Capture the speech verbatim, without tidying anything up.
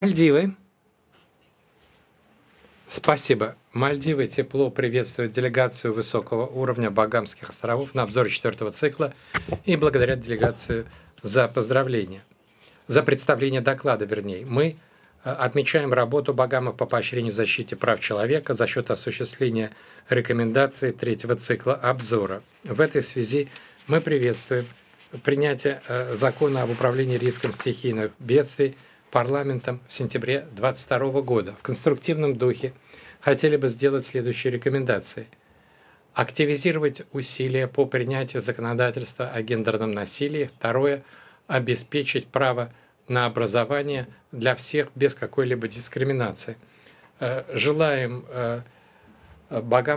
Мальдивы. Спасибо. Мальдивы тепло приветствуют делегацию высокого уровня Багамских островов на обзоре четвертого цикла и благодарят делегацию за поздравления, за представление доклада, вернее. Мы э, отмечаем работу Багамов по поощрению и защите прав человека за счет осуществления рекомендаций третьего цикла обзора. В этой связи мы приветствуем принятие э, закона об управлении риском стихийных бедствий парламентом в сентябре две тысячи двадцать второго года. В конструктивном духе хотели бы сделать следующие рекомендации. Активизировать усилия по принятию законодательства о гендерном насилии. Второе. Обеспечить право на образование для всех без какой-либо дискриминации. Э, Желаем э, богам